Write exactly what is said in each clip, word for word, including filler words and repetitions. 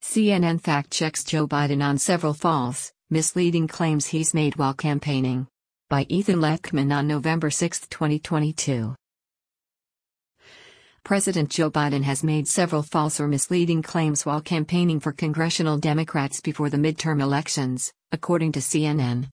C N N fact-checks Joe Biden on several false, misleading claims he's made while campaigning. By Ethan Lechman on November sixth, twenty twenty-two. President Joe Biden has made several false or misleading claims while campaigning for congressional Democrats before the midterm elections, according to C N N.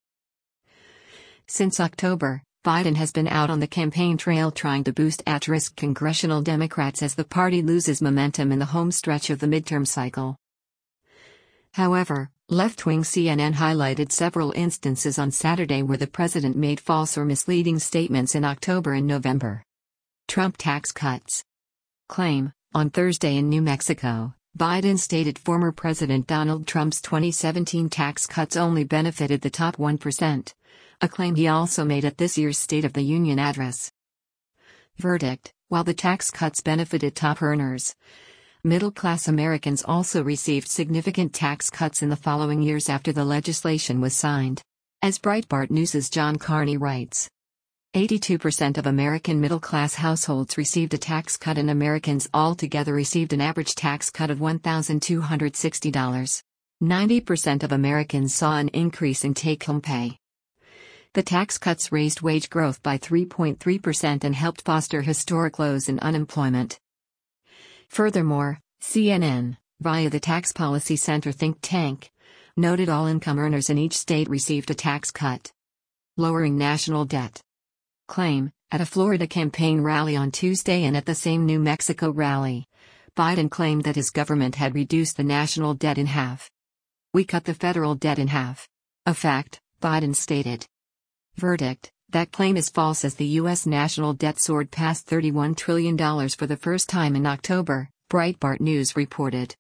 Since October, Biden has been out on the campaign trail trying to boost at-risk congressional Democrats as the party loses momentum in the home stretch of the midterm cycle. However, left-wing C N N highlighted several instances on Saturday where the president made false or misleading statements in October and November. Trump tax cuts. Claim, on Thursday in New Mexico, Biden stated former President Donald Trump's twenty seventeen tax cuts only benefited the top one percent, a claim he also made at this year's State of the Union address. Verdict: while the tax cuts benefited top earners, middle-class Americans also received significant tax cuts in the following years after the legislation was signed. As Breitbart News' John Carney writes, eighty-two percent of American middle-class households received a tax cut, and Americans altogether received an average tax cut of one thousand two hundred sixty dollars. ninety percent of Americans saw an increase in take-home pay. The tax cuts raised wage growth by three point three percent and helped foster historic lows in unemployment. Furthermore, C N N, via the Tax Policy Center think tank, noted all income earners in each state received a tax cut. Lowering national debt. Claim, at a Florida campaign rally on Tuesday and at the same New Mexico rally, Biden claimed that his government had reduced the national debt in half. "We cut the federal debt in half. A fact," Biden stated. Verdict: that claim is false as the U S national debt soared past thirty-one trillion dollars for the first time in October, Breitbart News reported.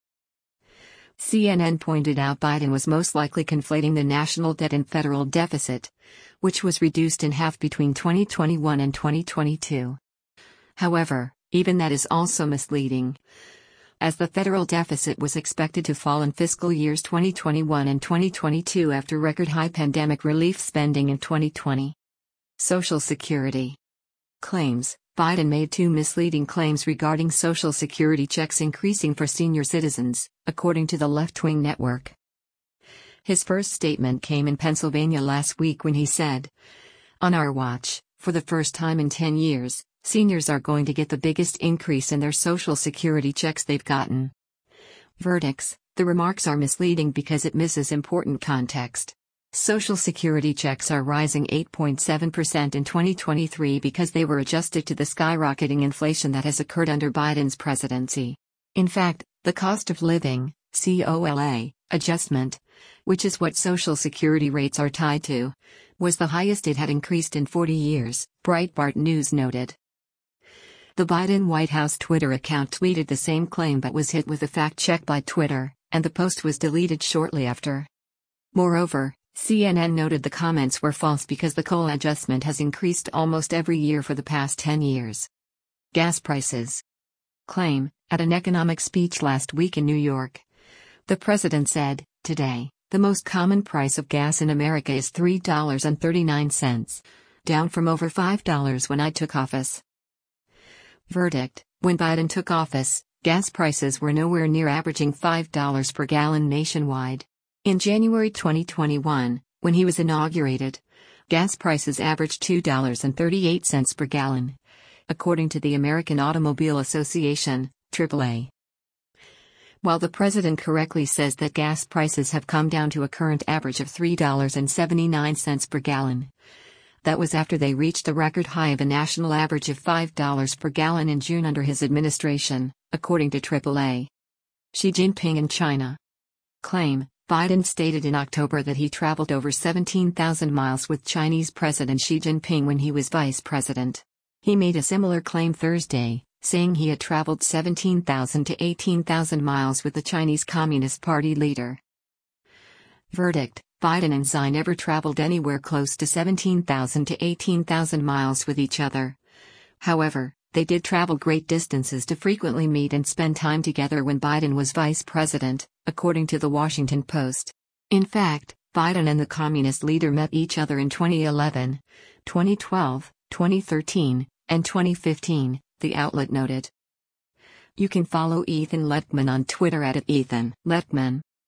C N N pointed out Biden was most likely conflating the national debt and federal deficit, which was reduced in half between twenty twenty-one and twenty twenty-two. However, even that is also misleading, as the federal deficit was expected to fall in fiscal years twenty twenty-one and twenty twenty-two after record-high pandemic relief spending in twenty twenty. Social Security. Claims: Biden made two misleading claims regarding Social Security checks increasing for senior citizens, according to the left-wing network. His first statement came in Pennsylvania last week when he said, "On our watch, for the first time in ten years, seniors are going to get the biggest increase in their Social Security checks they've gotten." Verdicts: the remarks are misleading because it misses important context. Social Security checks are rising eight point seven percent in twenty twenty-three because they were adjusted to the skyrocketing inflation that has occurred under Biden's presidency. In fact, the cost of living (C O L A) adjustment, which is what Social Security rates are tied to, was the highest it had increased in forty years, Breitbart News noted. The Biden White House Twitter account tweeted the same claim but was hit with a fact check by Twitter, and the post was deleted shortly after. Moreover, C N N noted the comments were false because the C O L A adjustment has increased almost every year for the past ten years. Gas prices. Claim: at an economic speech last week in New York, the president said, "Today, the most common price of gas in America is three dollars and thirty-nine cents, down from over five dollars when I took office." Verdict: when Biden took office, gas prices were nowhere near averaging five dollars per gallon nationwide. In January twenty twenty-one, when he was inaugurated, gas prices averaged two dollars and thirty-eight cents per gallon, according to the American Automobile Association, triple A. While the president correctly says that gas prices have come down to a current average of three dollars and seventy-nine cents per gallon, that was after they reached a record high of a national average of five dollars per gallon in June under his administration, according to triple A. Xi Jinping in China. Claim: Biden stated in October that he traveled over seventeen thousand miles with Chinese President Xi Jinping when he was vice president. He made a similar claim Thursday, saying he had traveled seventeen thousand to eighteen thousand miles with the Chinese Communist Party leader. Verdict: Biden and Xi never traveled anywhere close to seventeen thousand to eighteen thousand miles with each other. However, they did travel great distances to frequently meet and spend time together when Biden was vice president, according to the Washington Post. In fact, Biden and the communist leader met each other in twenty eleven, twenty twelve, twenty thirteen, and twenty fifteen, the outlet noted. You can follow Ethan Lettman on Twitter at Ethan Lettman.